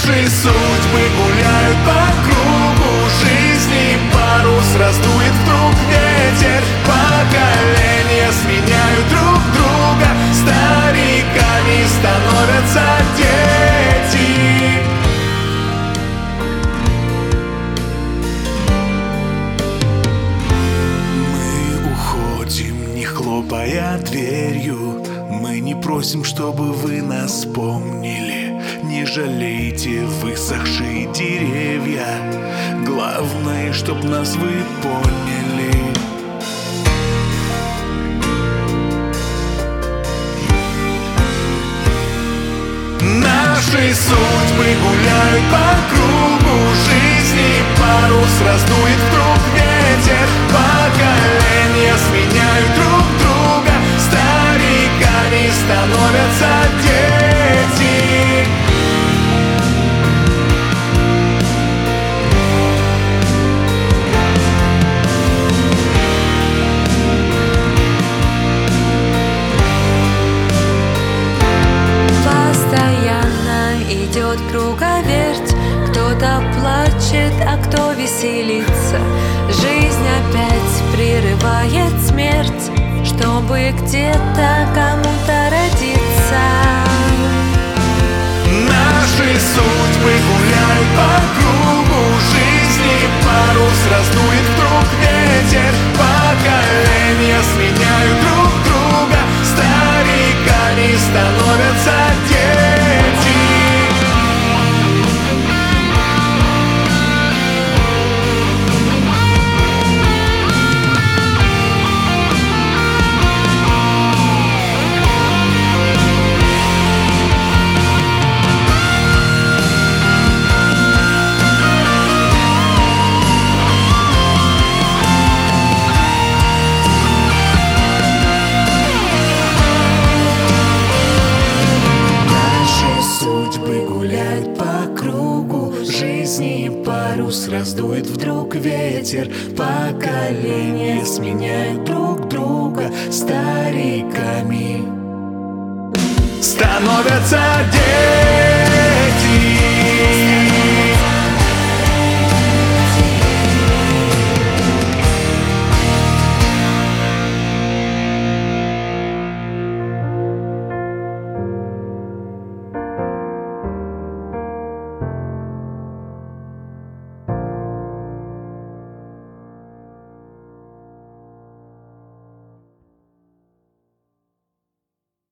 Наши судьбы гуляют по кругу жизни, парус раздует вдруг ветер. Поколения сменяют друг друга, стариками становятся дети. Мы уходим, не хлопая дверью. Мы не просим, чтобы вы нас помнили. Не жалейте высохшие деревья. Главное, чтоб нас вы поняли. Наши судьбы гуляют по кругу жизни, парус раздует вдруг ветер. Поколения сменяют друг друга, стариками становятся дети. Идет круговерть, кто-то плачет, а кто веселится. Жизнь опять прерывает смерть, чтобы где-то кому-то родиться. Наши судьбы гуляют по кругу жизни, парус раздует вдруг ветер. Поколения сменяют друг друга, стариками становятся дети. Парус раздует вдруг ветер, поколения сменяют друг друга, стариками становятся дети.